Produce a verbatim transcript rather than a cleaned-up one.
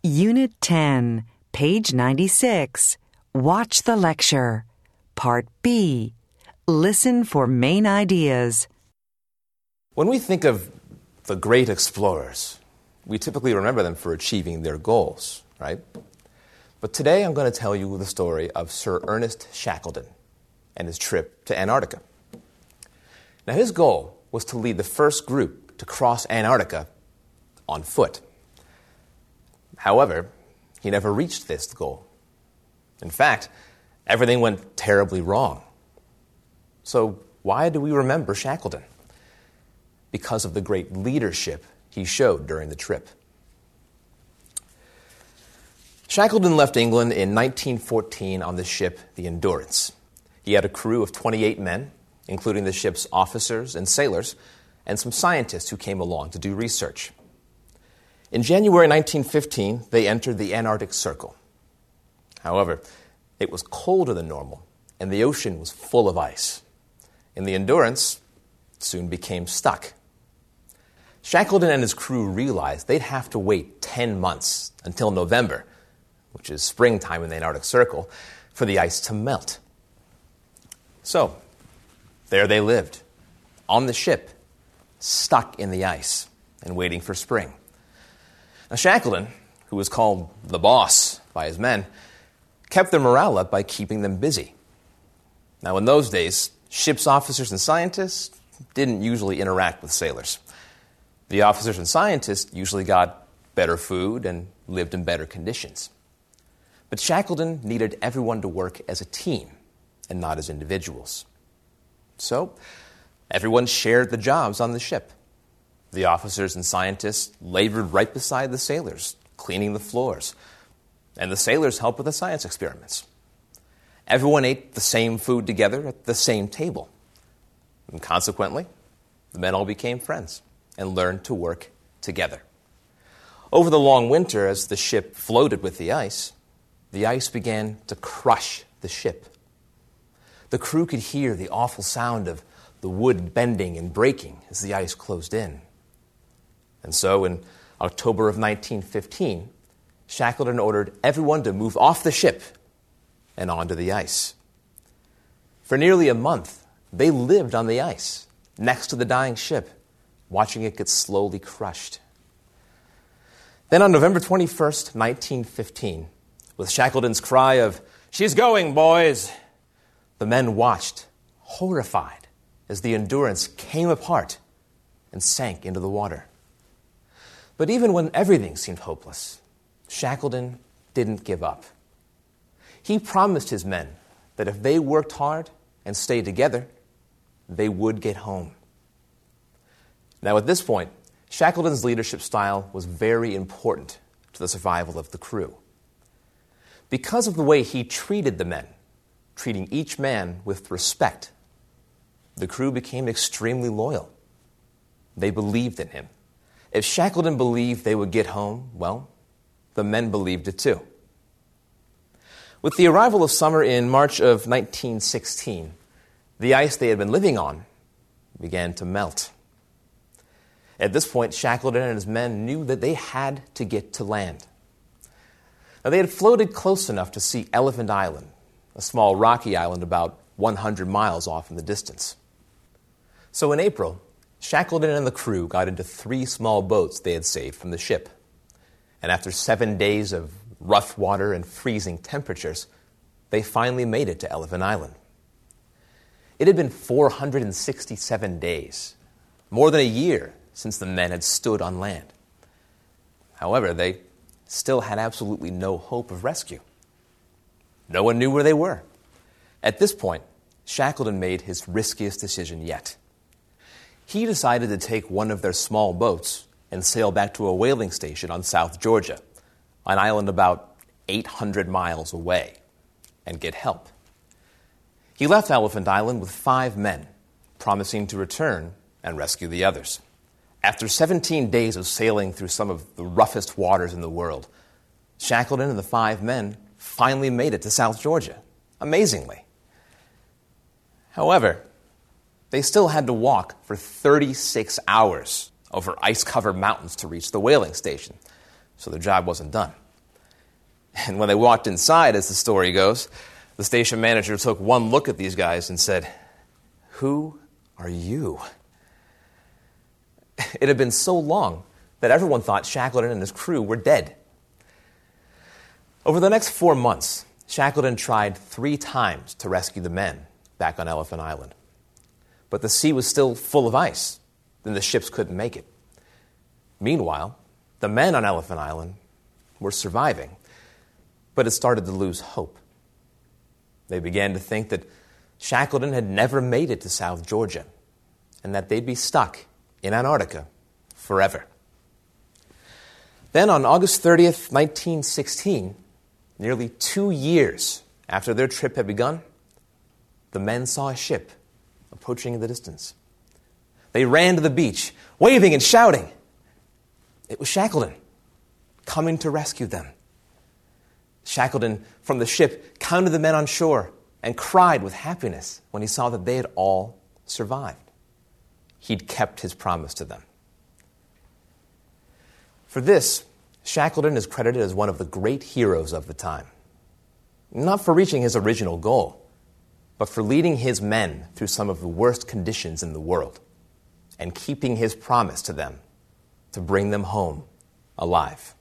Unit ten, page ninety-six. Watch the lecture. Part B. Listen for main ideas. When we think of the great explorers, we typically remember them for achieving their goals, right? But today I'm going to tell you the story of Sir Ernest Shackleton and his trip to Antarctica. Now, his goal was to lead the first group to cross Antarctica on foot. However, he never reached this goal. In fact, everything went terribly wrong. So why do we remember Shackleton? Because of the great leadership he showed during the trip. Shackleton left England in nineteen fourteen on the ship the Endurance. He had a crew of twenty-eight men, including the ship's officers and sailors, and some scientists who came along to do research. In January nineteen fifteen, they entered the Antarctic Circle. However, it was colder than normal, and the ocean was full of ice. And the Endurance soon became stuck. Shackleton and his crew realized they'd have to wait ten months until November, which is springtime in the Antarctic Circle, for the ice to melt. So, there they lived, on the ship, stuck in the ice and waiting for spring. Now, Shackleton, who was called the boss by his men, kept their morale up by keeping them busy. Now, in those days, ship's officers and scientists didn't usually interact with sailors. The officers and scientists usually got better food and lived in better conditions. But Shackleton needed everyone to work as a team and not as individuals. So, everyone shared the jobs on the ship. The officers and scientists labored right beside the sailors, cleaning the floors, and the sailors helped with the science experiments. Everyone ate the same food together at the same table. And consequently, the men all became friends and learned to work together. Over the long winter, as the ship floated with the ice, the ice began to crush the ship. The crew could hear the awful sound of the wood bending and breaking as the ice closed in. And so, in October of nineteen fifteen, Shackleton ordered everyone to move off the ship and onto the ice. For nearly a month, they lived on the ice, next to the dying ship, watching it get slowly crushed. Then on November twenty-first, nineteen fifteen, with Shackleton's cry of, "She's going, boys!" the men watched, horrified, as the Endurance came apart and sank into the water. But even when everything seemed hopeless, Shackleton didn't give up. He promised his men that if they worked hard and stayed together, they would get home. Now, at this point, Shackleton's leadership style was very important to the survival of the crew. Because of the way he treated the men, treating each man with respect, the crew became extremely loyal. They believed in him. If Shackleton believed they would get home, well, the men believed it too. With the arrival of summer in March of nineteen sixteen, the ice they had been living on began to melt. At this point, Shackleton and his men knew that they had to get to land. Now, they had floated close enough to see Elephant Island, a small rocky island about one hundred miles off in the distance. So in April, Shackleton and the crew got into three small boats they had saved from the ship. And after seven days of rough water and freezing temperatures, they finally made it to Elephant Island. It had been four hundred sixty-seven days, more than a year since the men had stood on land. However, they still had absolutely no hope of rescue. No one knew where they were. At this point, Shackleton made his riskiest decision yet. He decided to take one of their small boats and sail back to a whaling station on South Georgia, an island about eight hundred miles away, and get help. He left Elephant Island with five men, promising to return and rescue the others. After seventeen days of sailing through some of the roughest waters in the world, Shackleton and the five men finally made it to South Georgia, amazingly. However, they still had to walk for thirty-six hours over ice-covered mountains to reach the whaling station, so their job wasn't done. And when they walked inside, as the story goes, the station manager took one look at these guys and said, "Who are you?" It had been so long that everyone thought Shackleton and his crew were dead. Over the next four months, Shackleton tried three times to rescue the men back on Elephant Island. But the sea was still full of ice, and the ships couldn't make it. Meanwhile, the men on Elephant Island were surviving, but had started to lose hope. They began to think that Shackleton had never made it to South Georgia, and that they'd be stuck in Antarctica forever. Then on August thirtieth, nineteen sixteen, nearly two years after their trip had begun, the men saw a ship approaching in the distance. They ran to the beach, waving and shouting. It was Shackleton, coming to rescue them. Shackleton, from the ship, counted the men on shore and cried with happiness when he saw that they had all survived. He'd kept his promise to them. For this, Shackleton is credited as one of the great heroes of the time. Not for reaching his original goal, but for leading his men through some of the worst conditions in the world and keeping his promise to them to bring them home alive.